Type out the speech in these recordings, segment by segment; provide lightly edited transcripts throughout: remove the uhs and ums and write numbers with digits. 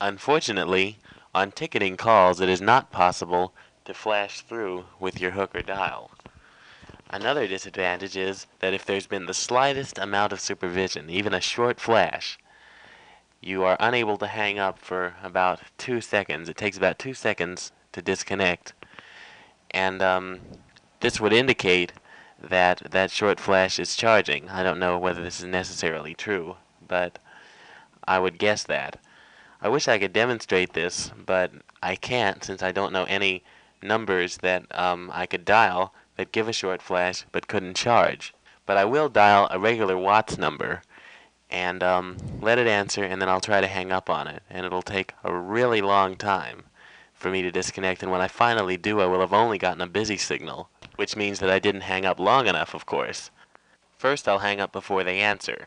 Unfortunately, on ticketing calls it is not possible to flash through with your hook or dial. Another disadvantage is that if there's been the slightest amount of supervision, even a short flash, you are unable to hang up for about 2 seconds. It takes about 2 seconds to disconnect, and this would indicate that that short flash is charging. I don't know whether this is necessarily true, but I would guess that. I wish I could demonstrate this, but I can't since I don't know any numbers that I could dial that give a short flash but couldn't charge. But I will dial a regular Watts number and let it answer, and then I'll try to hang up on it. And it'll take a really long time for me to disconnect, and when I finally do, I will have only gotten a busy signal, which means that I didn't hang up long enough, of course. First, I'll hang up before they answer.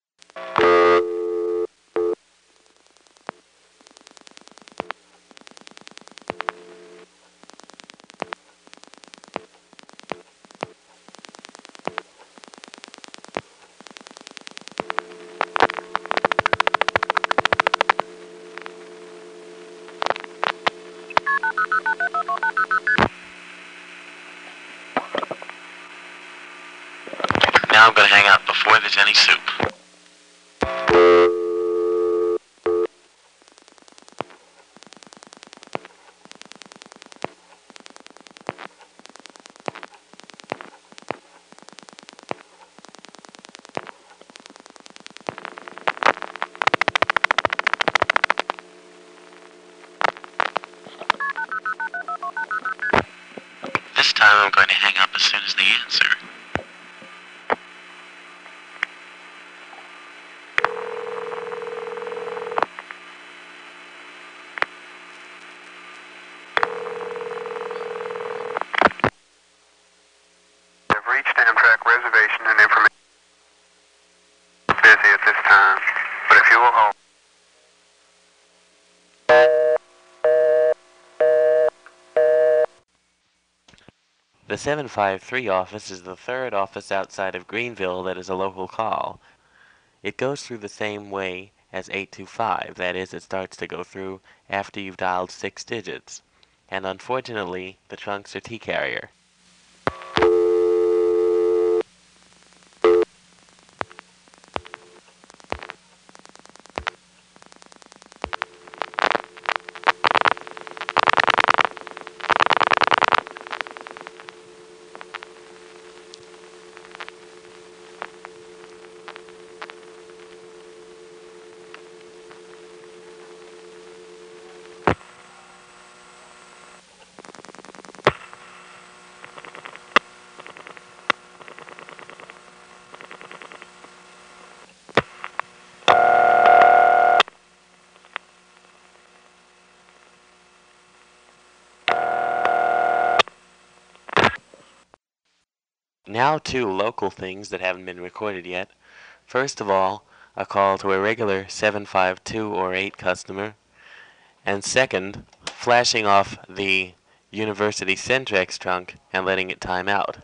Now I'm going to hang up before there's any soup. This time I'm going to hang up as soon as they answer. I've reached Amtrak reservation and information. Busy at this time, but if you will hold. The 753 office is the third office outside of Greenville that is a local call. It goes through the same way as 825, that is, it starts to go through after you've dialed 6 digits. And unfortunately, the trunks are T-carrier. Now 2 local things that haven't been recorded yet. First of all, a call to a regular 752 or 8 customer. And second, flashing off the University Centrex trunk and letting it time out.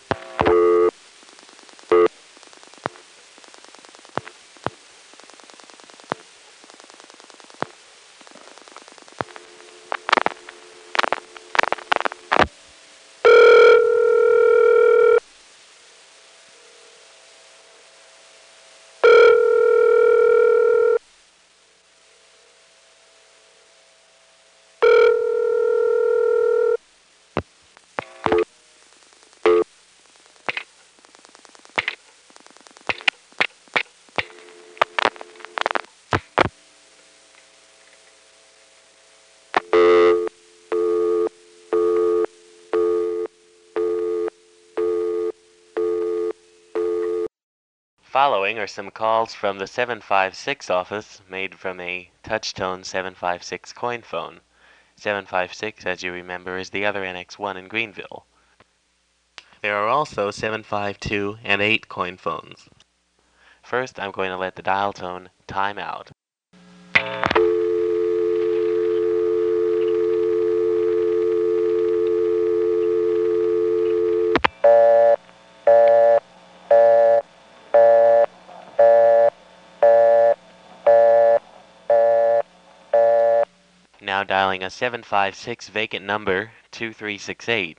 Following are some calls from the 756 office made from a Touchtone 756 coin phone. 756, as you remember, is the other NX1 in Greenville. There are also 752 and 8 coin phones. First, I'm going to let the dial tone time out. Now dialing a 756 vacant number 2368.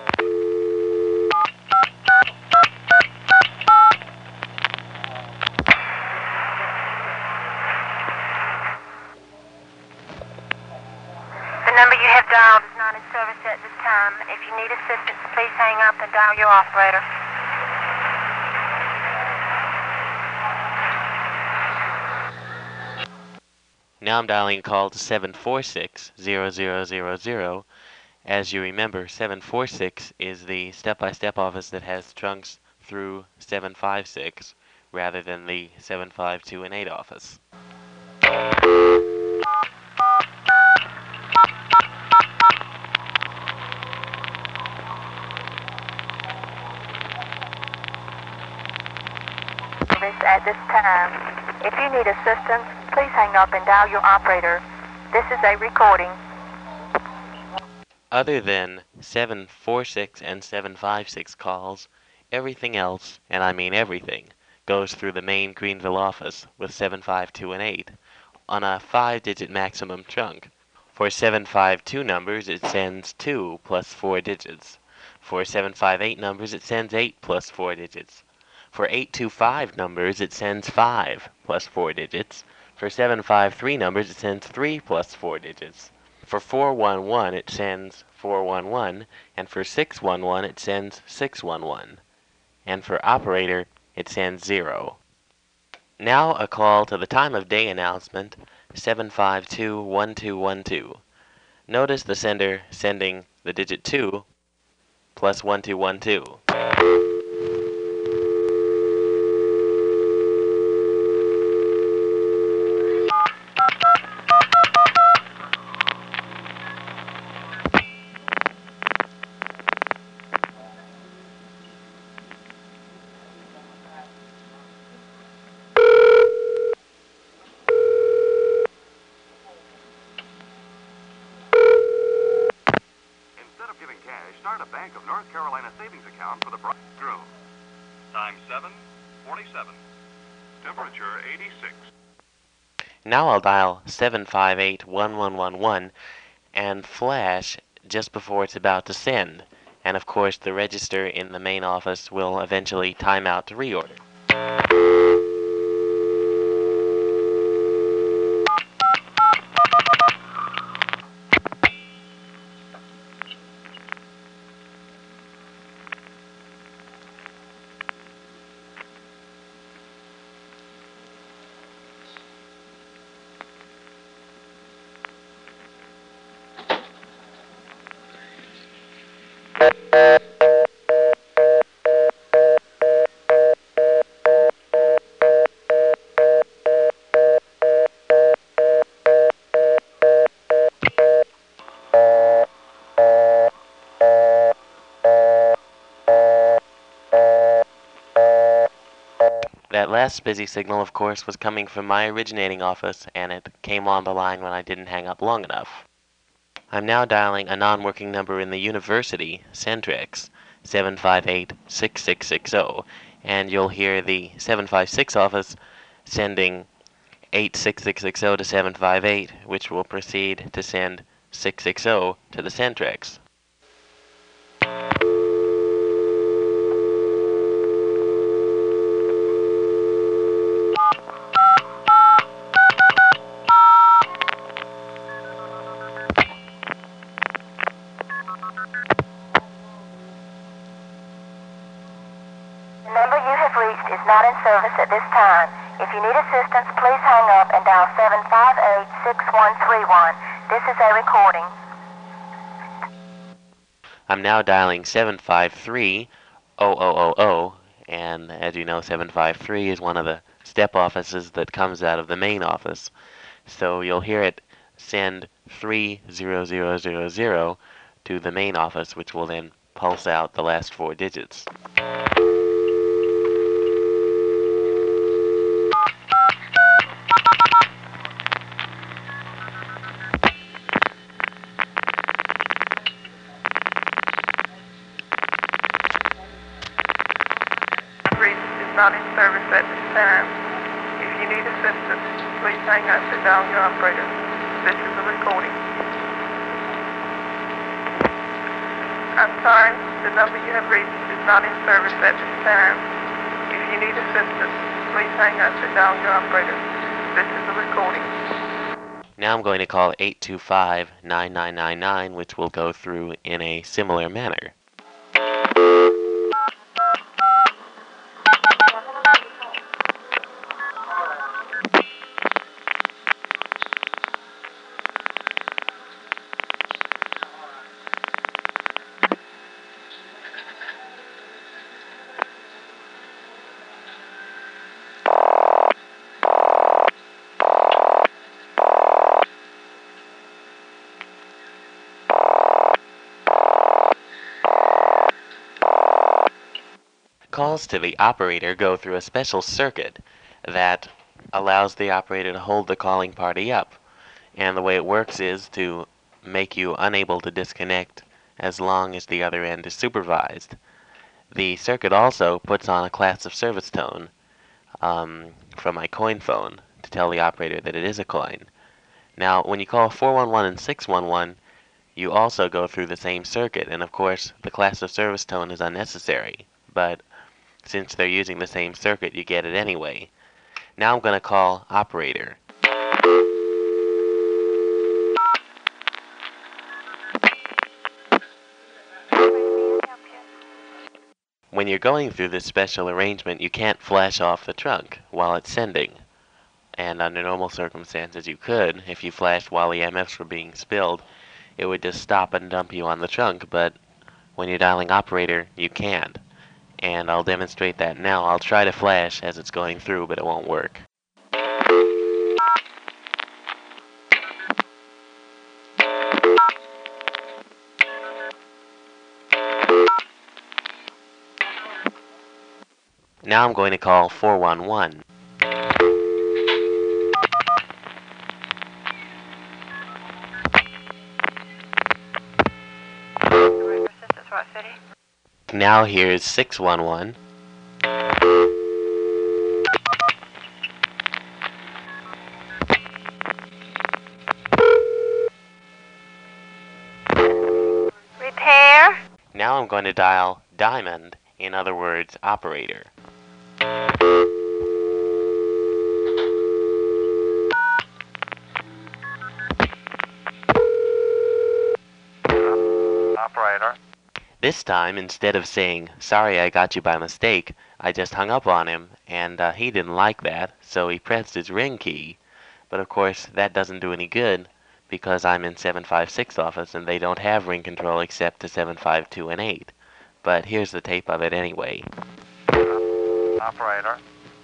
The number you have dialed is not in service at this time. If you need assistance, please hang up and dial your operator. Now I'm dialing a call to 746-0000. As you remember, 746 is the step-by-step office that has trunks through 756 rather than the 752 and 8 office. At this time, if you need assistance, please hang up and dial your operator. This is a recording. Other than 746 and 756 calls, everything else, and I mean everything, goes through the main Greenville office with 752 and 8 on a 5-digit maximum trunk. For 752 numbers, it sends 2 plus 4 digits. For 758 numbers, it sends 8 plus 4 digits. For 825 numbers, it sends 5 plus 4 digits. For 753 numbers, it sends 3 plus 4 digits. For 411, it sends 411, and for 611, it sends 611. And for operator, it sends 0. Now a call to the time of day announcement, 752-1212. Notice the sender sending the digit 2 plus 1212. Start a Bank of North Carolina savings account for the bridegroom. Time 7:47. Temperature 86. Now I'll dial 758-1111 and flash just before it's about to send. And of course the register in the main office will eventually time out to reorder. That last busy signal, of course, was coming from my originating office, and it came on the line when I didn't hang up long enough. I'm now dialing a non-working number in the university, Centrex, 758-6660, and you'll hear the 756 office sending 86660 to 758, which will proceed to send 660 to the Centrex. The number you have reached is not in service at this time. If you need assistance, please hang up and dial 758-6131. This is a recording. I'm now dialing 753-0000, and as you know, 753 is one of the step offices that comes out of the main office. So you'll hear it send 30000 to the main office, which will then pulse out the last 4 digits. Not in service at this time. If you need assistance, please hang up and dial your operator. This is a recording. I'm sorry, the number you have reached is not in service at this time. If you need assistance, please hang up and dial your operator. This is a recording. Now I'm going to call 825-9999, which will go through in a similar manner. Calls to the operator go through a special circuit that allows the operator to hold the calling party up. And the way it works is to make you unable to disconnect as long as the other end is supervised. The circuit also puts on a class of service tone from my coin phone to tell the operator that it is a coin. Now, when you call 411 and 611, you also go through the same circuit, and of course, the class of service tone is unnecessary. But since they're using the same circuit, you get it anyway. Now I'm going to call operator. When you're going through this special arrangement, you can't flash off the trunk while it's sending. And under normal circumstances you could. If you flashed while EMFs were being spilled, it would just stop and dump you on the trunk, but when you're dialing operator, you can't. And I'll demonstrate that now. I'll try to flash as it's going through, but it won't work. Now I'm going to call 411. Now here's 611. Repair. Now I'm going to dial diamond, in other words, operator. Operator. This time, instead of saying, "Sorry, I got you by mistake," I just hung up on him, and he didn't like that, so he pressed his ring key. But of course, that doesn't do any good, because I'm in 756 office, and they don't have ring control except to 752 and 8. But here's the tape of it anyway. Operator.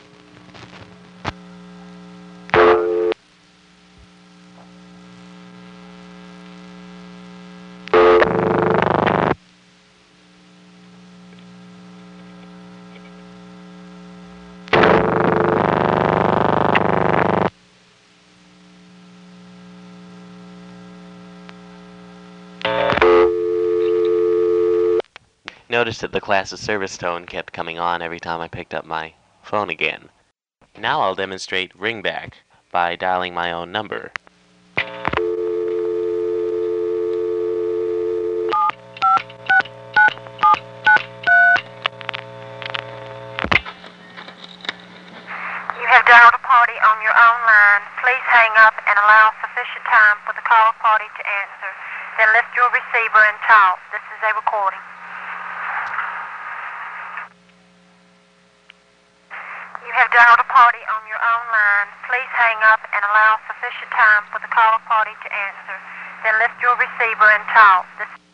Notice that the class of service tone kept coming on every time I picked up my phone again. Now I'll demonstrate ringback by dialing my own number. You have dialed a party on your own line. Please hang up and allow sufficient time for the caller party to answer. Then lift your receiver and talk. This is a recording. You have dialed a party on your own line. Please hang up and allow sufficient time for the caller party to answer. Then lift your receiver and talk.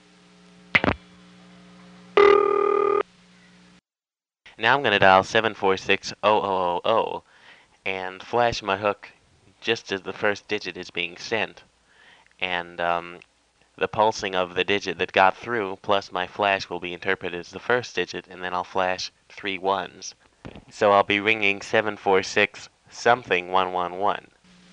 Now I'm going to dial 746-0000 and flash my hook just as the first digit is being sent. And the pulsing of the digit that got through plus my flash will be interpreted as the first digit, and then I'll flash 3 ones. So I'll be ringing 746 something 111.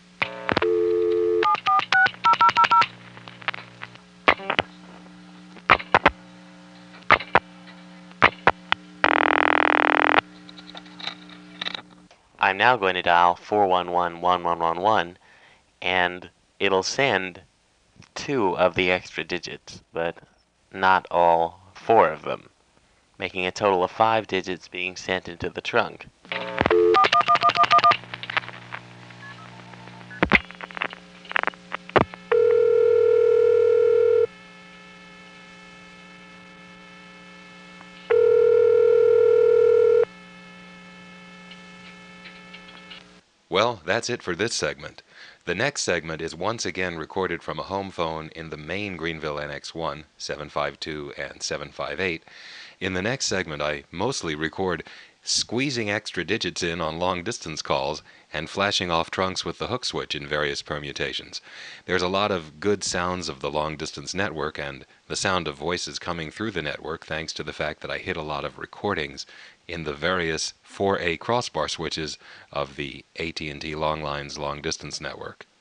I'm now going to dial 411-1111, and it'll send 2 of the extra digits, but not all 4 of them, making a total of 5 digits being sent into the trunk. Well, that's it for this segment. The next segment is once again recorded from a home phone in the main Greenville NX1, 752 and 758. In the next segment, I mostly record squeezing extra digits in on long-distance calls and flashing off trunks with the hook switch in various permutations. There's a lot of good sounds of the long-distance network and the sound of voices coming through the network thanks to the fact that I hit a lot of recordings in the various 4A crossbar switches of the AT&T Long Lines long-distance network.